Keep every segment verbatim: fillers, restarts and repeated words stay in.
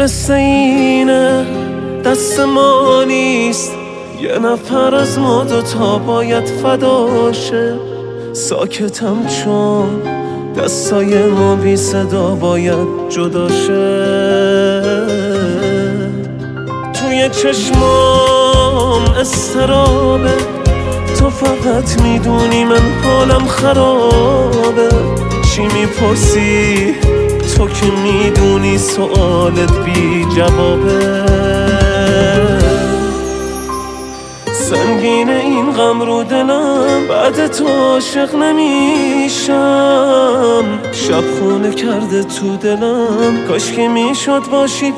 قصه اینه دست ما نیست، یه نفر از ما دوتا باید فداشه. ساکتم چون دستای ما بی صدا باید جداشه. توی چشمام استرابه، تو فقط میدونی من حالم خرابه. چی میپرسی تو که میدونی سوالت بی جوابه. سنگینه این غم رو دلم، بعد تو عاشق نمیشم. شب خونه کرده تو دلم، کاش که میشد باشی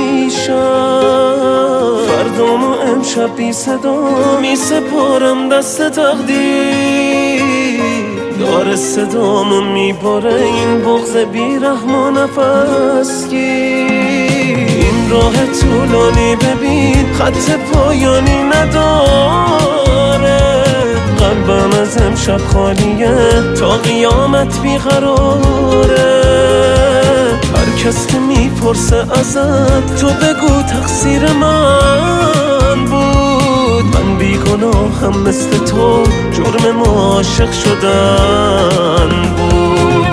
پیشم. فردامو امشب بی صدا میسپارم دست تقدیر. داره صدامو میباره این بغض بیرحم و نفس گیر. این راه طولانی ببین خط پایانی نداره. قلبم از امشب خالیه تا قیامت بیقراره. هر کس که میپرسه ازت تو بگو تقصیر من بود. من بیگناهم مثل تو، جرم ما عاشق شدن بود.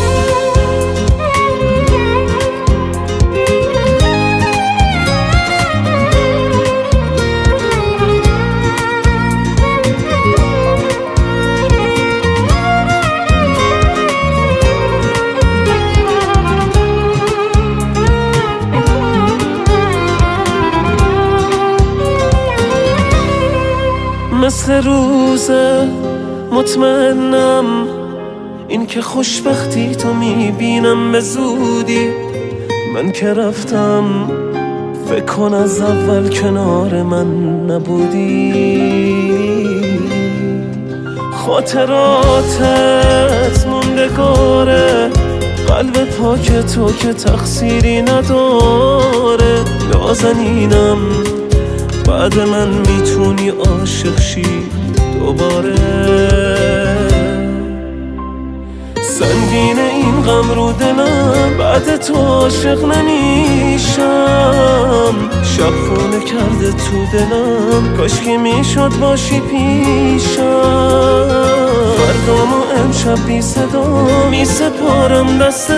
مثل روزه مطمئنم این که خوشبختی تو میبینم به زودی. من که رفتم فکر کن از اول کنار من نبودی. خاطراتت موندگاره، قلب پاک تو که تقصیری نداره. نازنینم بعد من میتونی عاشق شی دوباره. سنگینه این غم رو دلم، بعد تو عاشق نمیشم. شب خونه کرده تو دلم، کاش که میشد باشی پیشم. فردامو امشب بی صدا میسپارم دست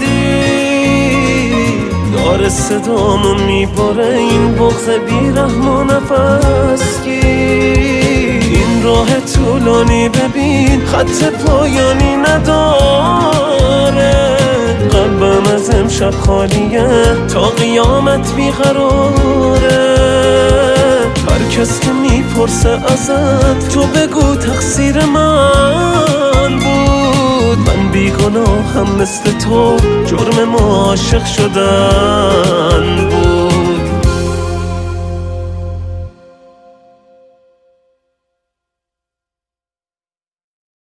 تقدیر. داره صدامو میباره این بغض بیرحم و نفس گیر. این راه طولانی ببین خط پایانی نداره. قلبم از امشب خالیه تا قیامت بیقراره. هر کس که میپرسه ازت تو بگو تقصیر من بود. من بیگناهم مثل تو، جرم ما عاشق شدن بود.